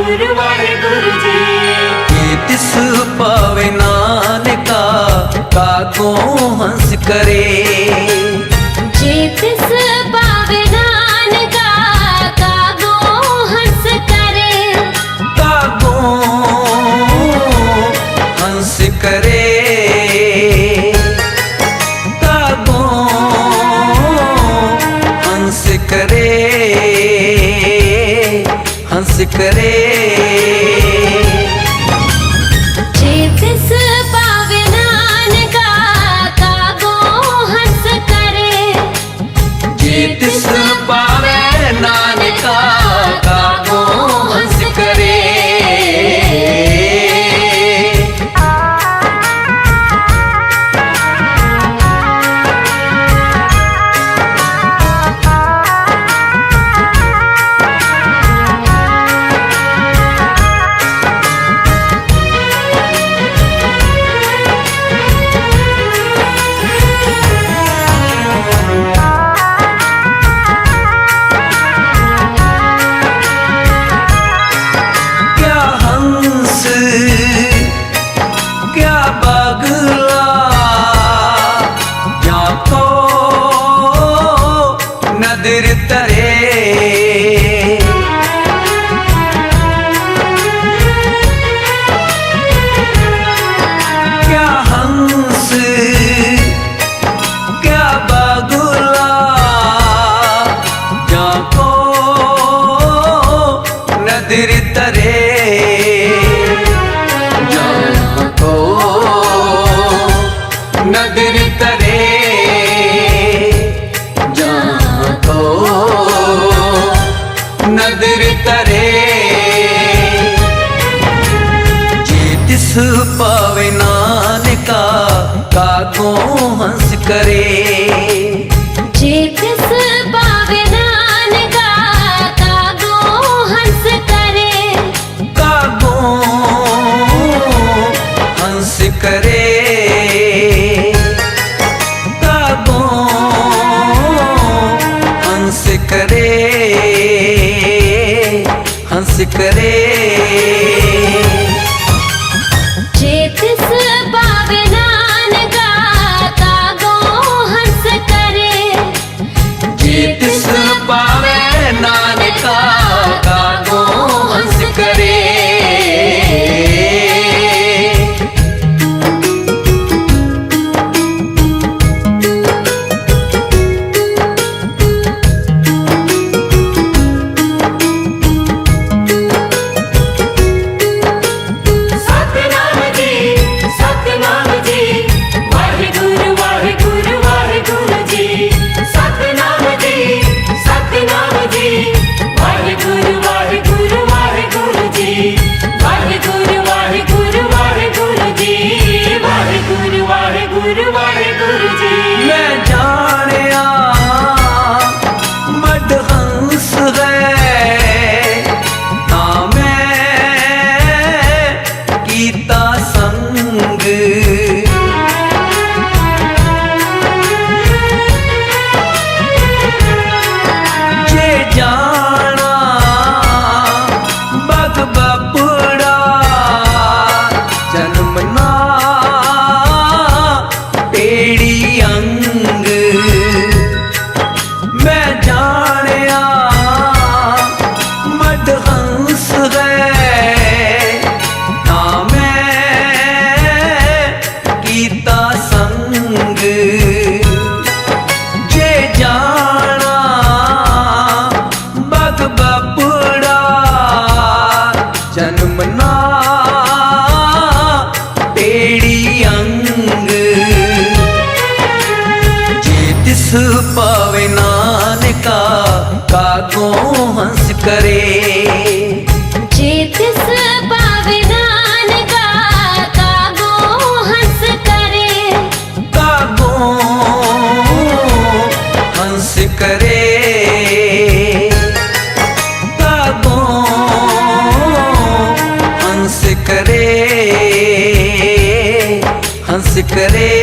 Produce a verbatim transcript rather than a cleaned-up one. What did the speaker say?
गुरु वाहे गुरु जी। ये तिस पावे नानका कागो हंस करे। जे तिस पावे नानका कागो हंस करे। कागो हंस करे। कागो हंस करे। हंस करे। जे तिस पावे नानका कागो हंस करे। जे तिस पावे नानका कागो हंस करे। क्या बगला जाको नदर तरे। क्या हंस क्या बगला जाको नदर तरे। नदर तरे जाको नदर तरे। जे तिस पावे नानका कागो हंस करे। जे तिस पावे नानका कागो हंस करे। कागो हंस करे। कागो हंस करे। हंस करे। जे तिस पावे नानका कागो हंस करे। जे तिस पावे नानका कागो हंस करे। मैं जानिया मद हंस है ना मैं कीता संग। जे जाना बग बपड़ा जन्मना टेढ़ी अंग। मैं जानिया मद हंस है ना मैं कीता संग। जे जाना बग बपड़ा जन्मना टेढ़ी अंग। तिस पावे नानका कागो हंस करे। जे तिस पावे नानका कागो हंस करे। कागो हंस करे। कागो हंस करे। हंस करे।